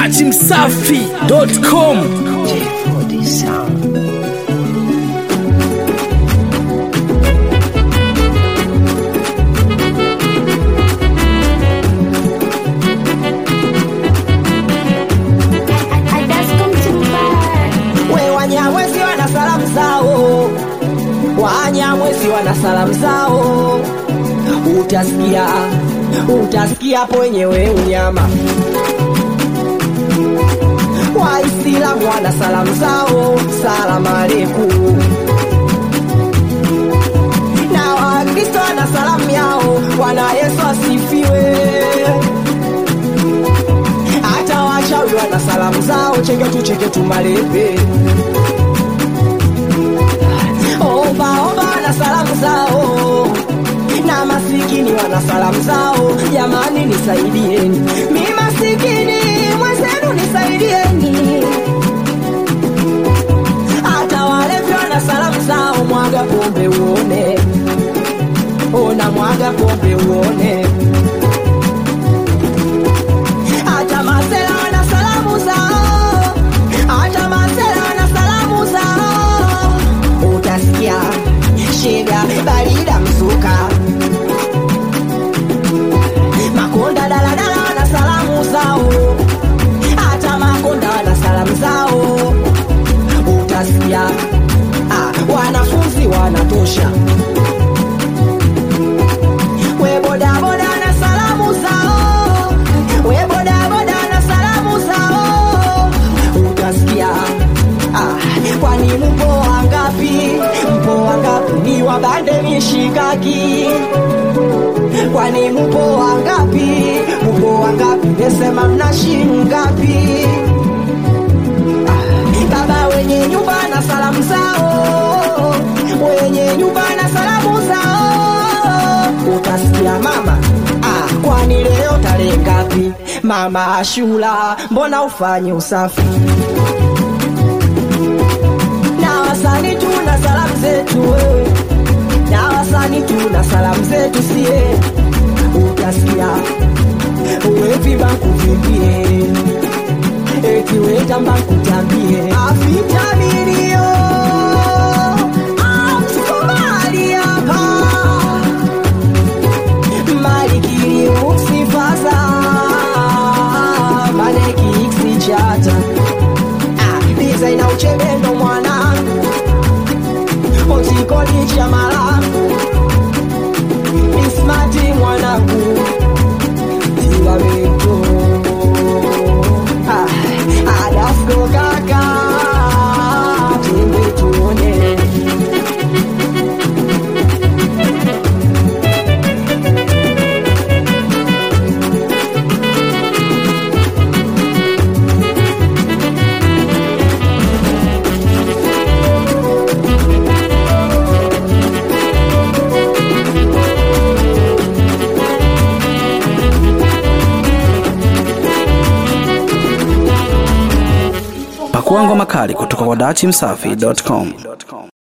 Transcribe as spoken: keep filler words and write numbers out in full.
dati msafi dot com. Wanyamwezi wana salamu zao, utasikia, utasikia hapo wenyewe unyama. Waislamu wana salamu zao, salamu aleikum. Na Wakristo wana salamu yao, Bwana Yesu asifiwe. Hata wachawi wana salamu zao, cheke tu cheke tu malepe. Oba oba wana salamu zao, na masikini wana salamu zao. Jamani nisaidieni, mimi masikini mwenzenu nisaidieni. Hata walevi wana salamu zao, mwaga pombe uone, ona mwaga pombe uone. Hata masela wana salamu zao, hata masela wana salamu zao. Utasikia shega barida msuka, makonda daladala wana salamu zao, hata makonda wana salamu zao. Utasikia ah, wanafunzi wanatosha. We boda boda na salamu zao, we boda boda na salamu zao. Utasikia ah, kwani mpo wangapi? Mpo wangapi? Ni wabande mishikaki. Kwani mpo wangapi? Mpo wangapi? Nesema mnashingapi? Ah, baba wenye nyumba na salamu zao, wenye nyumba na salamu zao. Utasikia mama ah, kwani leo tarehe ngapi? Mama Ashura, mbona ufanye usafi? Na wasani tuna salamu zetu wewe, na wasani tuna salamu zetu sie. Utasikia uwepi banku vimbie, eti weta banku tambie. Afitaminio amsumali hapa, malikiri uksifaza, maneki iksi chata. Ah, biza ina uchebendo mwanangu, otikoli cha malangu. Ismati mwanangu, tiwa weto. Ah, adafro kaka, tende tuone. Pakua ngoma kali kutoka kwa dati msafi dot com.